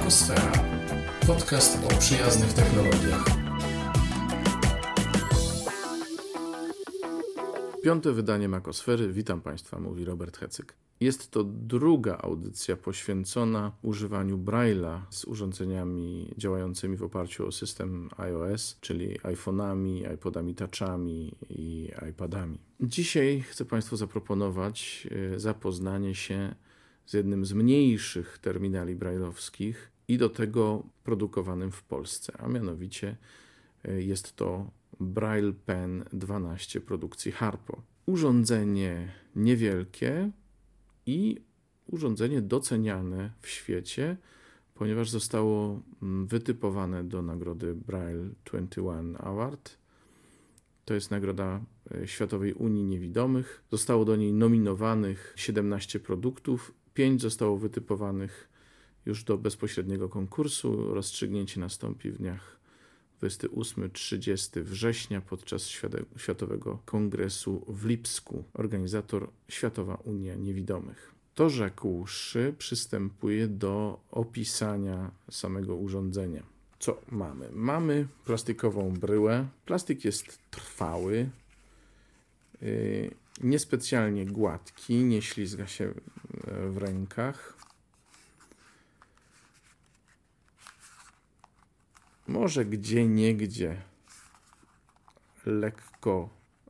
Makosfera. Podcast o przyjaznych technologiach. Piąte wydanie Makosfery. Witam Państwa, mówi Robert Hecyk. Jest to druga audycja poświęcona używaniu Braille'a z urządzeniami działającymi w oparciu o system iOS, czyli iPhone'ami, iPodami Touchami i iPadami. Dzisiaj chcę Państwu zaproponować zapoznanie się z jednym z mniejszych terminali braille'owskich i do tego produkowanym w Polsce, a mianowicie jest to Braille Pen 12 produkcji Harpo. Urządzenie niewielkie i urządzenie doceniane w świecie, ponieważ zostało wytypowane do nagrody Braille 21 Award. To jest nagroda Światowej Unii Niewidomych. Zostało do niej nominowanych 17 produktów, 5 zostało wytypowanych już do bezpośredniego konkursu. Rozstrzygnięcie nastąpi w dniach 28-30 września podczas Światowego Kongresu w Lipsku. Organizator Światowa Unia Niewidomych. To rzekłszy, przystępuję do opisania samego urządzenia. Co mamy? Mamy plastikową bryłę. Plastik jest trwały, niespecjalnie gładki, nie ślizga się w rękach. Może gdzieniegdzie lekko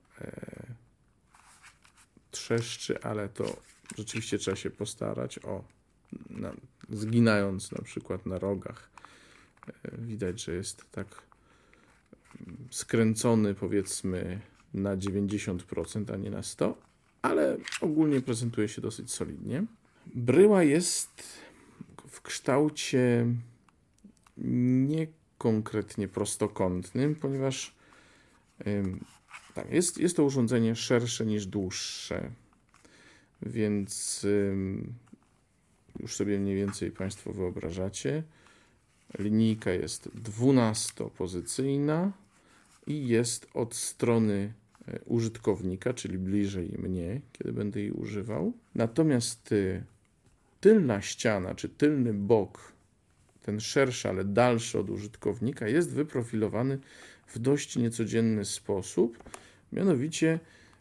trzeszczy, ale to rzeczywiście trzeba się postarać. Zginając na przykład na rogach, widać, że jest tak skręcony, powiedzmy, na 90%, a nie na 100%, ale ogólnie prezentuje się dosyć solidnie. Bryła jest w kształcie nie konkretnie prostokątnym, ponieważ jest to urządzenie szersze niż dłuższe, więc już sobie mniej więcej Państwo wyobrażacie. Linijka jest 12-pozycyjna i jest od strony użytkownika, czyli bliżej mnie, kiedy będę jej używał. Natomiast tylna ściana, czy tylny bok, ten szerszy, ale dalszy od użytkownika, jest wyprofilowany w dość niecodzienny sposób. Mianowicie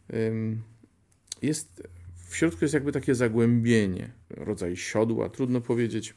w środku jest jakby takie zagłębienie, rodzaj siodła, trudno powiedzieć.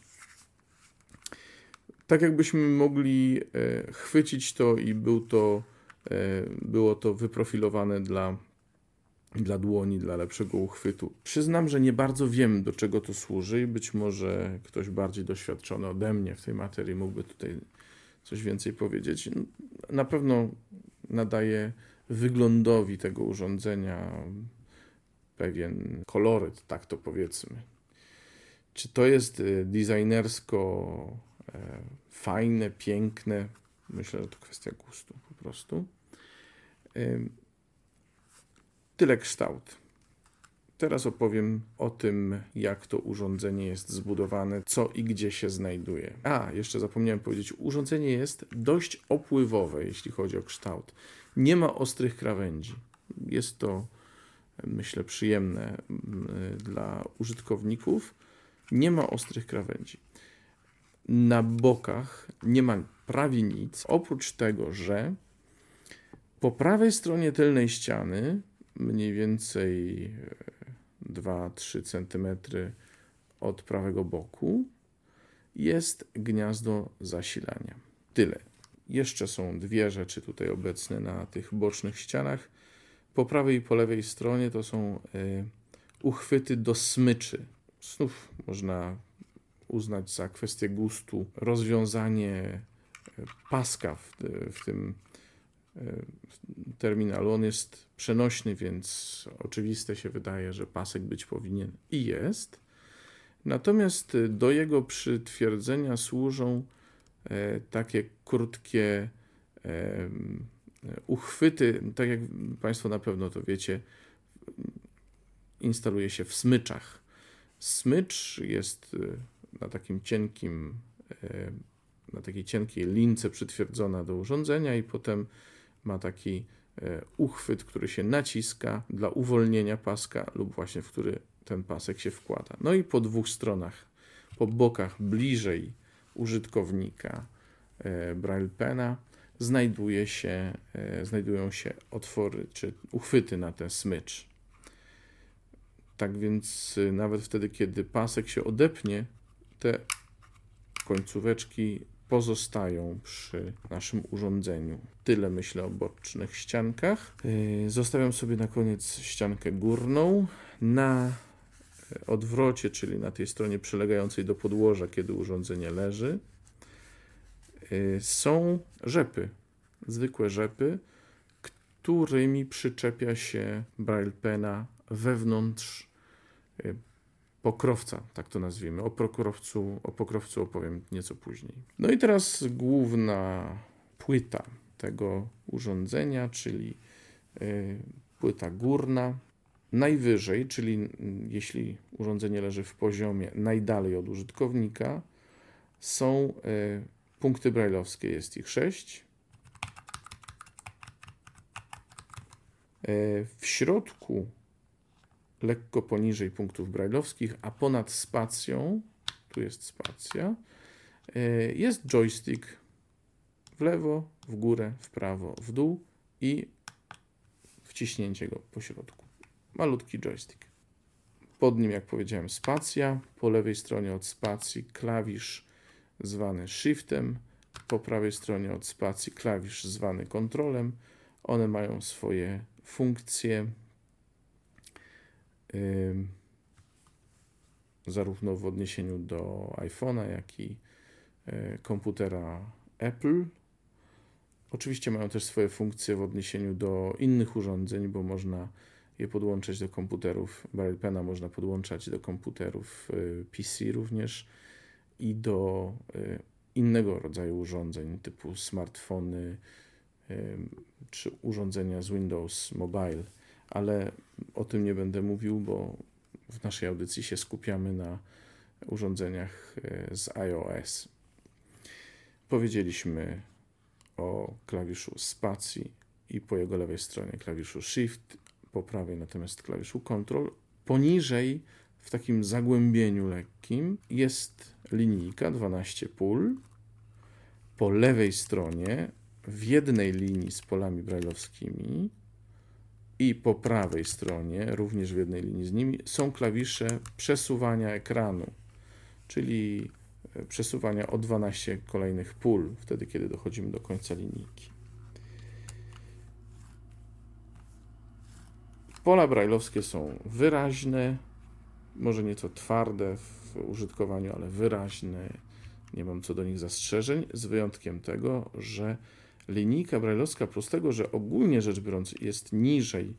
Tak jakbyśmy mogli chwycić to i było to wyprofilowane dla dłoni, dla lepszego uchwytu. Przyznam, że nie bardzo wiem, do czego to służy i być może ktoś bardziej doświadczony ode mnie w tej materii mógłby tutaj coś więcej powiedzieć. Na pewno nadaje wyglądowi tego urządzenia pewien koloryt, tak to powiedzmy. Czy to jest designersko fajne, piękne? Myślę, że to kwestia gustu po prostu. Tyle kształt. Teraz opowiem o tym, jak to urządzenie jest zbudowane, co i gdzie się znajduje. Jeszcze zapomniałem powiedzieć, urządzenie jest dość opływowe, jeśli chodzi o kształt. Nie ma ostrych krawędzi. Jest to, myślę, przyjemne dla użytkowników. Nie ma ostrych krawędzi. Na bokach nie ma prawie nic, oprócz tego, że po prawej stronie tylnej ściany, mniej więcej 2-3 cm od prawego boku, jest gniazdo zasilania. Tyle. Jeszcze są dwie rzeczy tutaj obecne na tych bocznych ścianach. Po prawej i po lewej stronie to są uchwyty do smyczy. Znów można uznać za kwestię gustu rozwiązanie paska w tym terminalu. On jest przenośny, więc oczywiste się wydaje, że pasek być powinien i jest. Natomiast do jego przytwierdzenia służą takie krótkie uchwyty, tak jak Państwo na pewno to wiecie, instaluje się w smyczach. Smycz jest na takiej cienkiej lince przytwierdzona do urządzenia i potem ma taki uchwyt, który się naciska dla uwolnienia paska lub właśnie w który ten pasek się wkłada. No i po dwóch stronach, po bokach bliżej użytkownika Braille Pena znajdują się otwory czy uchwyty na ten smycz. Tak więc nawet wtedy, kiedy pasek się odepnie, te końcóweczki pozostają przy naszym urządzeniu. Tyle myślę o bocznych ściankach. Zostawiam sobie na koniec ściankę górną. Na odwrocie, czyli na tej stronie przylegającej do podłoża, kiedy urządzenie leży, są rzepy, zwykłe rzepy, którymi przyczepia się Braille Pena wewnątrz pokrowca, tak to nazwijmy. O pokrowcu opowiem nieco później. No i teraz główna płyta tego urządzenia, czyli płyta górna. Najwyżej, czyli jeśli urządzenie leży w poziomie najdalej od użytkownika, są punkty brajlowskie, jest ich 6. W środku, lekko poniżej punktów brajlowskich, a ponad spacją, tu jest spacja, jest joystick w lewo, w górę, w prawo, w dół i wciśnięcie go po środku. Malutki joystick. Pod nim, jak powiedziałem, spacja. Po lewej stronie od spacji klawisz zwany shiftem. Po prawej stronie od spacji klawisz zwany kontrolem. One mają swoje funkcje, zarówno w odniesieniu do iPhone'a, jak i komputera Apple. Oczywiście mają też swoje funkcje w odniesieniu do innych urządzeń, bo można je podłączać do komputerów. Braille Pena można podłączać do komputerów PC również i do innego rodzaju urządzeń typu smartfony czy urządzenia z Windows Mobile, ale o tym nie będę mówił, bo w naszej audycji się skupiamy na urządzeniach z iOS. Powiedzieliśmy o klawiszu spacji i po jego lewej stronie klawiszu Shift, po prawej natomiast klawiszu Control. Poniżej, w takim zagłębieniu lekkim, jest linijka 12 pól. Po lewej stronie, w jednej linii z polami brajlowskimi i po prawej stronie, również w jednej linii z nimi, są klawisze przesuwania ekranu, czyli przesuwania o 12 kolejnych pól, wtedy kiedy dochodzimy do końca linijki. Pola brajlowskie są wyraźne, może nieco twarde w użytkowaniu, ale wyraźne. Nie mam co do nich zastrzeżeń, z wyjątkiem tego, że linijka brajlowska, plus tego, że ogólnie rzecz biorąc jest niżej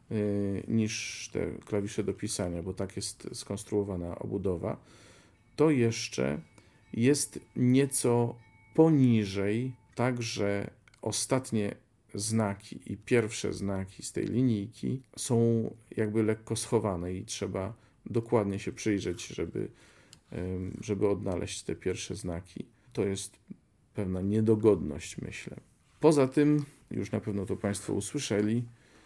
niż te klawisze do pisania, bo tak jest skonstruowana obudowa, to jeszcze jest nieco poniżej, tak że ostatnie znaki i pierwsze znaki z tej linijki są jakby lekko schowane i trzeba dokładnie się przyjrzeć, żeby odnaleźć te pierwsze znaki. To jest pewna niedogodność, myślę. Poza tym, już na pewno to Państwo usłyszeli,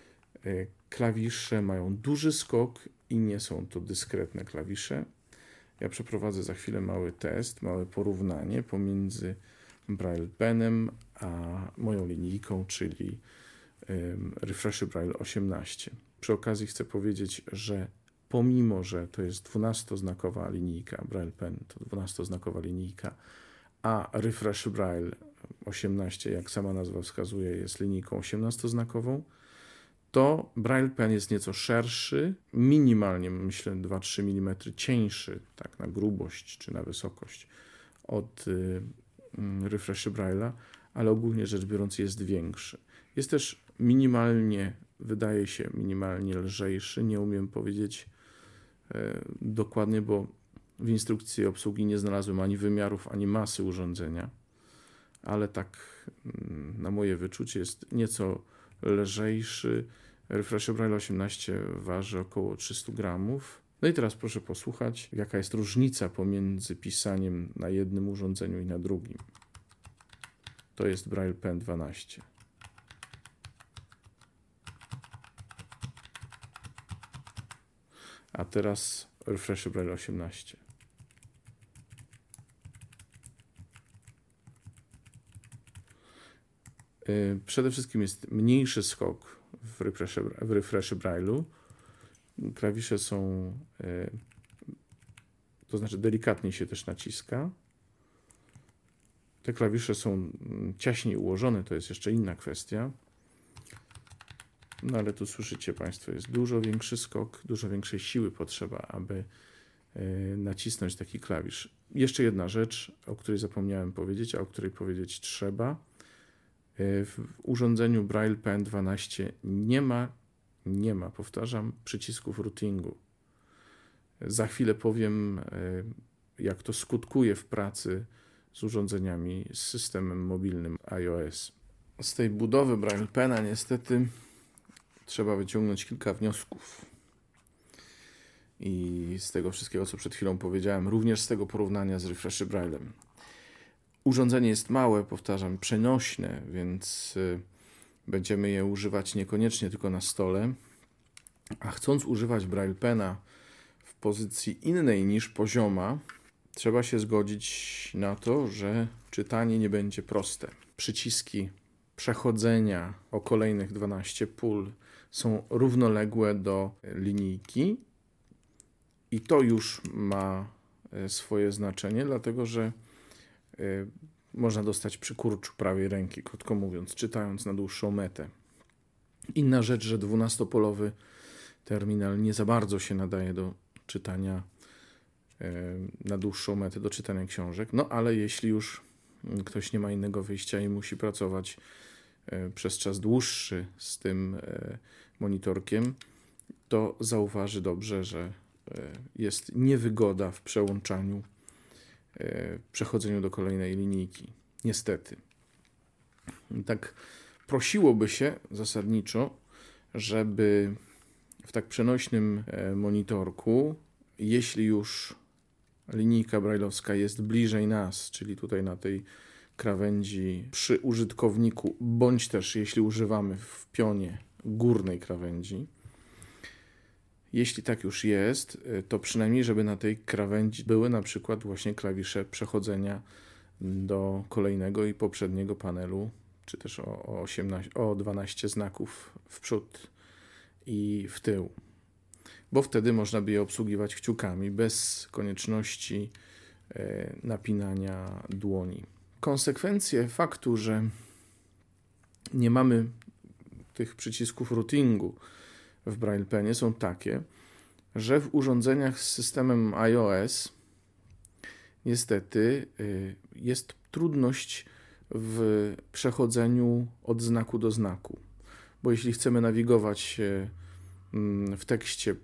klawisze mają duży skok i nie są to dyskretne klawisze. Ja przeprowadzę za chwilę mały test, małe porównanie pomiędzy Braille Penem a moją linijką, czyli Refresh Braille 18. Przy okazji chcę powiedzieć, że pomimo, że to jest 12-znakowa linijka, Braille Pen to 12-znakowa linijka, a Refresh Braille 18, jak sama nazwa wskazuje, jest linijką 18-znakową, to Braille Pen jest nieco szerszy, minimalnie, myślę, 2-3 mm cieńszy, tak na grubość czy na wysokość od Refresh Braille'a, ale ogólnie rzecz biorąc jest większy. Jest też minimalnie, wydaje się, minimalnie lżejszy. Nie umiem powiedzieć dokładnie, bo w instrukcji obsługi nie znalazłem ani wymiarów, ani masy urządzenia, ale tak na moje wyczucie jest nieco lżejszy. Refresh Braille 18 waży około 300 gramów. No i teraz proszę posłuchać, jaka jest różnica pomiędzy pisaniem na jednym urządzeniu i na drugim. To jest Braille Pen 12. A teraz Refresh Braille 18. Przede wszystkim jest mniejszy skok w refresh Braille'u. Klawisze są, to znaczy delikatniej się też naciska. Te klawisze są ciaśniej ułożone, to jest jeszcze inna kwestia. No ale tu słyszycie Państwo, jest dużo większy skok, dużo większej siły potrzeba, aby nacisnąć taki klawisz. Jeszcze jedna rzecz, o której zapomniałem powiedzieć, a o której powiedzieć trzeba. W urządzeniu Braille Pen 12 nie ma, powtarzam, przycisków routingu. Za chwilę powiem, jak to skutkuje w pracy z urządzeniami z systemem mobilnym iOS. Z tej budowy Braille Pena niestety trzeba wyciągnąć kilka wniosków. I z tego wszystkiego, co przed chwilą powiedziałem, również z tego porównania z Refresh Braille'em. Urządzenie jest małe, powtarzam, przenośne, więc będziemy je używać niekoniecznie tylko na stole, a chcąc używać Braille Pena w pozycji innej niż pozioma, trzeba się zgodzić na to, że czytanie nie będzie proste. Przyciski przechodzenia o kolejnych 12 pól są równoległe do linijki i to już ma swoje znaczenie, dlatego że można dostać przy kurczu prawej ręki, krótko mówiąc, czytając na dłuższą metę. Inna rzecz, że 12-polowy terminal nie za bardzo się nadaje do czytania na dłuższą metę, do czytania książek, no ale jeśli już ktoś nie ma innego wyjścia i musi pracować przez czas dłuższy z tym monitorkiem, to zauważy dobrze, że jest niewygoda w przełączaniu, przechodzeniu do kolejnej linijki. Niestety. Tak prosiłoby się zasadniczo, żeby w tak przenośnym monitorku, jeśli już linijka brajlowska jest bliżej nas, czyli tutaj na tej krawędzi przy użytkowniku, bądź też jeśli używamy w pionie górnej krawędzi, jeśli tak już jest, to przynajmniej, żeby na tej krawędzi były na przykład właśnie klawisze przechodzenia do kolejnego i poprzedniego panelu, czy też o 12 znaków w przód i w tył. Bo wtedy można by je obsługiwać kciukami bez konieczności napinania dłoni. Konsekwencje faktu, że nie mamy tych przycisków routingu w Braille Penie są takie, że w urządzeniach z systemem iOS niestety jest trudność w przechodzeniu od znaku do znaku. Bo jeśli chcemy nawigować w tekście,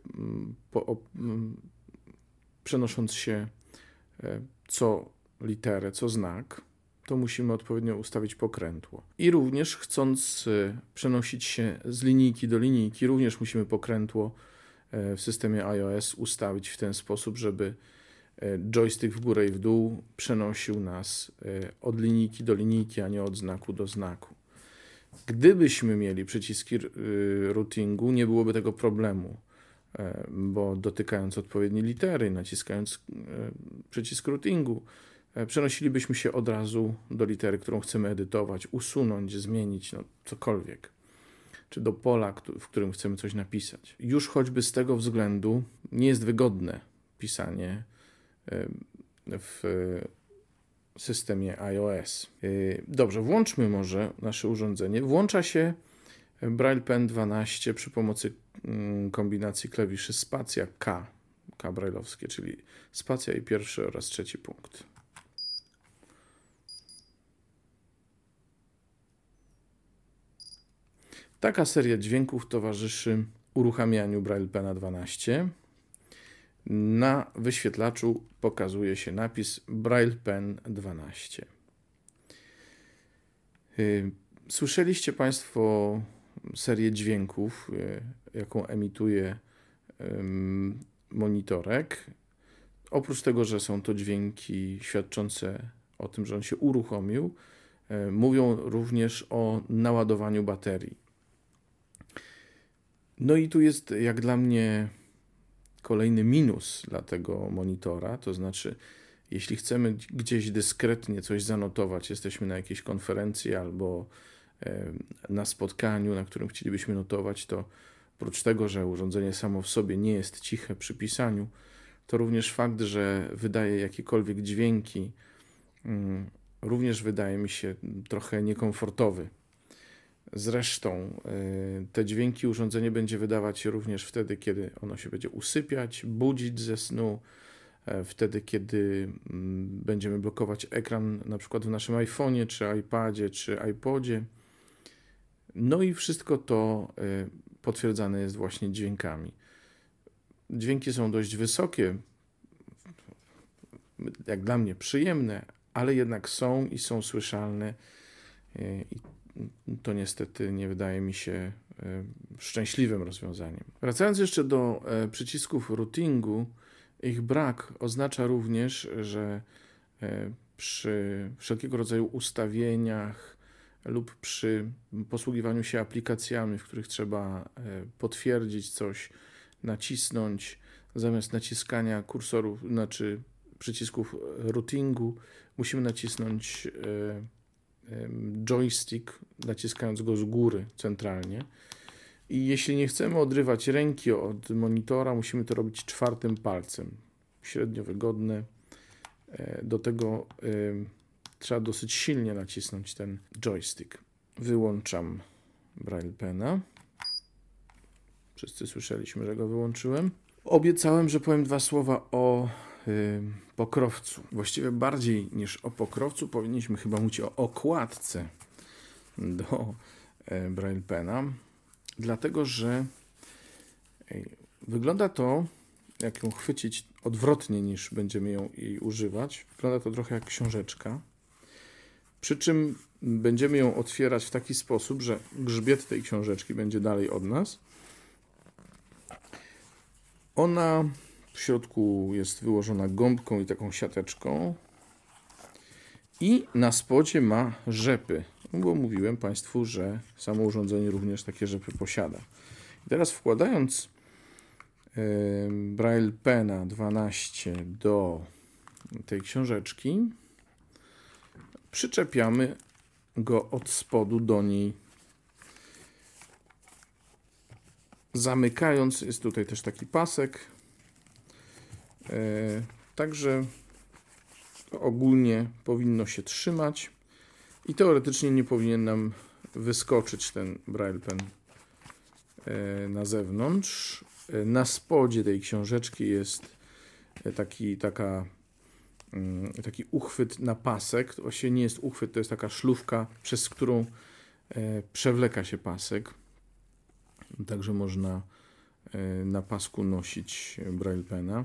przenosząc się co literę, co znak, to musimy odpowiednio ustawić pokrętło. I również chcąc przenosić się z linijki do linijki, również musimy pokrętło w systemie iOS ustawić w ten sposób, żeby joystick w górę i w dół przenosił nas od linijki do linijki, a nie od znaku do znaku. Gdybyśmy mieli przyciski routingu, nie byłoby tego problemu, bo dotykając odpowiedniej litery, naciskając przycisk routingu, przenosilibyśmy się od razu do litery, którą chcemy edytować, usunąć, zmienić, cokolwiek, czy do pola, w którym chcemy coś napisać. Już choćby z tego względu nie jest wygodne pisanie w systemie iOS. Dobrze, włączmy może nasze urządzenie. Włącza się Braille Pen 12 przy pomocy kombinacji klawiszy spacja K brailleowskie, czyli spacja i pierwszy oraz trzeci punkt. Taka seria dźwięków towarzyszy uruchamianiu Braille Pena 12. Na wyświetlaczu pokazuje się napis Braille Pen 12. Słyszeliście Państwo serię dźwięków, jaką emituje monitorek. Oprócz tego, że są to dźwięki świadczące o tym, że on się uruchomił, mówią również o naładowaniu baterii. No i tu jest, jak dla mnie, kolejny minus dla tego monitora, to znaczy, jeśli chcemy gdzieś dyskretnie coś zanotować, jesteśmy na jakiejś konferencji albo na spotkaniu, na którym chcielibyśmy notować, to oprócz tego, że urządzenie samo w sobie nie jest ciche przy pisaniu, to również fakt, że wydaje jakiekolwiek dźwięki, również wydaje mi się trochę niekomfortowy. Zresztą te dźwięki urządzenie będzie wydawać również wtedy, kiedy ono się będzie usypiać, budzić ze snu, wtedy, kiedy będziemy blokować ekran na przykład w naszym iPhone'ie, czy iPadzie, czy iPodzie. No i wszystko to potwierdzane jest właśnie dźwiękami. Dźwięki są dość wysokie, jak dla mnie przyjemne, ale jednak są i są słyszalne i to niestety nie wydaje mi się szczęśliwym rozwiązaniem. Wracając jeszcze do przycisków routingu, ich brak oznacza również, że przy wszelkiego rodzaju ustawieniach lub przy posługiwaniu się aplikacjami, w których trzeba potwierdzić coś, nacisnąć, zamiast naciskania kursorów, znaczy przycisków routingu, musimy nacisnąć joystick, naciskając go z góry centralnie. I jeśli nie chcemy odrywać ręki od monitora, musimy to robić 4. palcem. Średnio wygodne. Do tego trzeba dosyć silnie nacisnąć ten joystick. Wyłączam Braille Pena. Wszyscy słyszeliśmy, że go wyłączyłem. Obiecałem, że powiem 2 słowa o pokrowcu. Właściwie bardziej niż o pokrowcu powinniśmy chyba mówić o okładce do Braille Pena, dlatego że wygląda to, jak ją chwycić odwrotnie niż będziemy jej używać, wygląda to trochę jak książeczka, przy czym będziemy ją otwierać w taki sposób, że grzbiet tej książeczki będzie dalej od nas. Ona w środku jest wyłożona gąbką i taką siateczką i na spodzie ma rzepy, bo mówiłem Państwu, że samo urządzenie również takie rzepy posiada. I teraz wkładając Braille Pena 12 do tej książeczki, przyczepiamy go od spodu do niej. Zamykając, jest tutaj też taki pasek, także ogólnie powinno się trzymać i teoretycznie nie powinien nam wyskoczyć ten Braille Pen na zewnątrz. Na spodzie tej książeczki jest taki uchwyt na pasek. To właściwie nie jest uchwyt, to jest taka szlufka, przez którą przewleka się pasek. Także można na pasku nosić Braille Pena.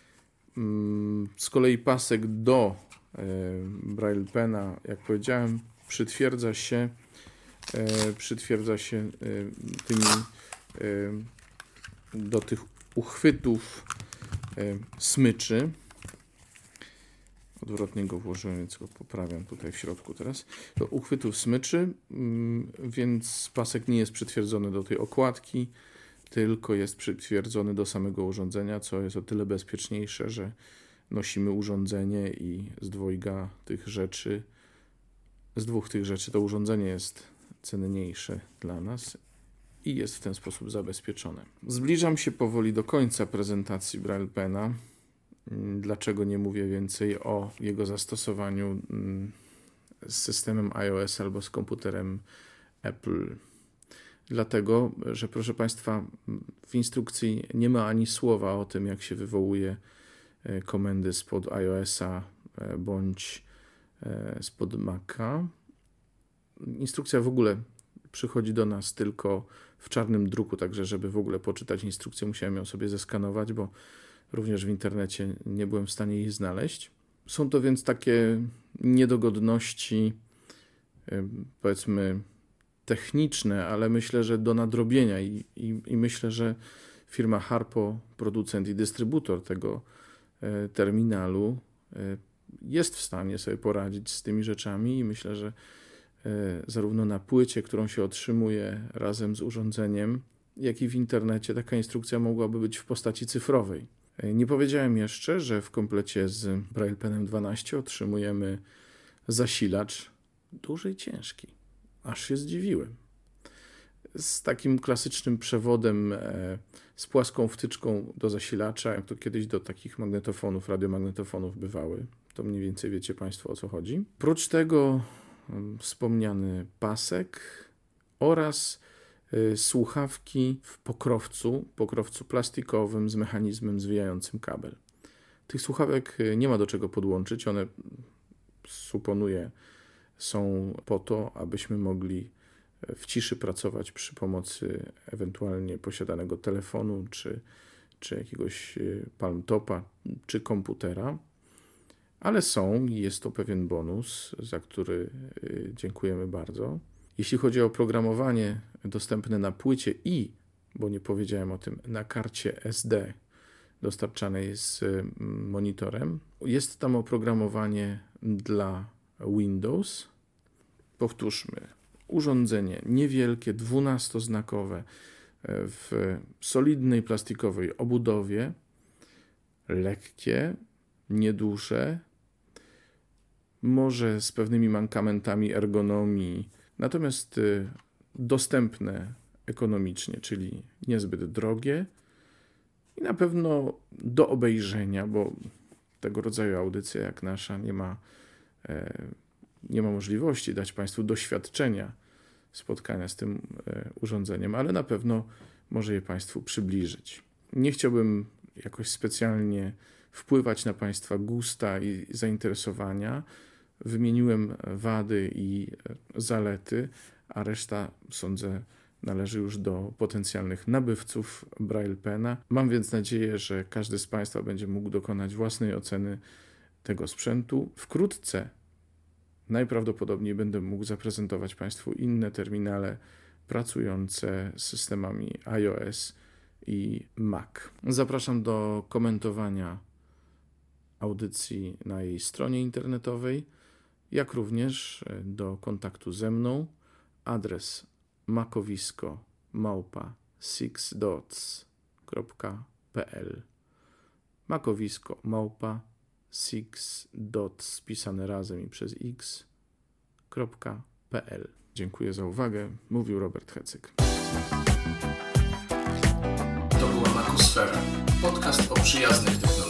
Z kolei pasek do Braille Pena, jak powiedziałem, przytwierdza się tymi do tych uchwytów smyczy. Odwrotnie go włożyłem, więc go poprawiam tutaj w środku teraz. Do uchwytów smyczy, więc pasek nie jest przytwierdzony do tej okładki, tylko jest przytwierdzony do samego urządzenia, co jest o tyle bezpieczniejsze, że nosimy urządzenie i z dwojga tych rzeczy, z 2 tych rzeczy to urządzenie jest cenniejsze dla nas i jest w ten sposób zabezpieczone. Zbliżam się powoli do końca prezentacji Braille Pena. Dlaczego nie mówię więcej o jego zastosowaniu z systemem iOS albo z komputerem Apple? Dlatego, że proszę Państwa, w instrukcji nie ma ani słowa o tym, jak się wywołuje komendy spod iOS-a bądź spod Maca. Instrukcja w ogóle przychodzi do nas tylko w czarnym druku, także żeby w ogóle poczytać instrukcję, musiałem ją sobie zeskanować, bo również w internecie nie byłem w stanie jej znaleźć. Są to więc takie niedogodności, powiedzmy, techniczne, ale myślę, że do nadrobienia i myślę, że firma Harpo, producent i dystrybutor tego terminalu, jest w stanie sobie poradzić z tymi rzeczami i myślę, że zarówno na płycie, którą się otrzymuje razem z urządzeniem, jak i w internecie taka instrukcja mogłaby być w postaci cyfrowej. Nie powiedziałem jeszcze, że w komplecie z Braille Penem 12 otrzymujemy zasilacz duży i ciężki. Aż się zdziwiłem. Z takim klasycznym przewodem z płaską wtyczką do zasilacza, jak to kiedyś do takich magnetofonów, radiomagnetofonów bywały. To mniej więcej wiecie Państwo, o co chodzi. Prócz tego wspomniany pasek oraz słuchawki w pokrowcu plastikowym z mechanizmem zwijającym kabel. Tych słuchawek nie ma do czego podłączyć, one suponuję są po to, abyśmy mogli w ciszy pracować przy pomocy ewentualnie posiadanego telefonu, czy jakiegoś palmtopa, czy komputera. Ale jest to pewien bonus, za który dziękujemy bardzo. Jeśli chodzi o oprogramowanie dostępne na płycie bo nie powiedziałem o tym, na karcie SD dostarczanej z monitorem, jest tam oprogramowanie dla Windows. Powtórzmy, urządzenie niewielkie, 12-znakowe, w solidnej plastikowej obudowie, lekkie, nieduże, może z pewnymi mankamentami ergonomii, natomiast dostępne ekonomicznie, czyli niezbyt drogie i na pewno do obejrzenia, bo tego rodzaju audycja jak nasza nie ma możliwości dać Państwu doświadczenia spotkania z tym urządzeniem, ale na pewno może je Państwu przybliżyć. Nie chciałbym jakoś specjalnie wpływać na Państwa gusta i zainteresowania. Wymieniłem wady i zalety, a reszta, sądzę, należy już do potencjalnych nabywców Braille Pena. Mam więc nadzieję, że każdy z Państwa będzie mógł dokonać własnej oceny tego sprzętu. Wkrótce najprawdopodobniej będę mógł zaprezentować Państwu inne terminale pracujące z systemami iOS i Mac. Zapraszam do komentowania audycji na jej stronie internetowej, jak również do kontaktu ze mną. Adres makowisko@sixdots.pl makowisko@sixdots spisane razem i przez x.pl. Dziękuję za uwagę. Mówił Robert Hecyk. To była Makosfera, podcast o przyjaznych technologiach.